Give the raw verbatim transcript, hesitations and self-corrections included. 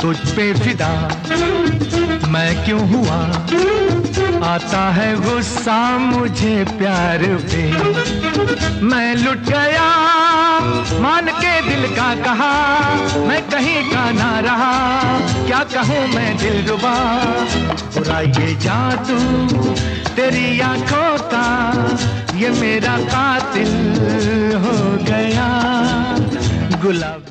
तुझ पे फिदा मैं क्यों हुआ, आता है गुस्सा मुझे प्यार पे। मैं लुट गया मान के दिल का कहा, मैं कहीं का ना रहा, क्या कहूँ मैं दिलरुबा। बुरा ये जादू तेरी आंखों का, ये मेरा कातिल हो गया। गुलाब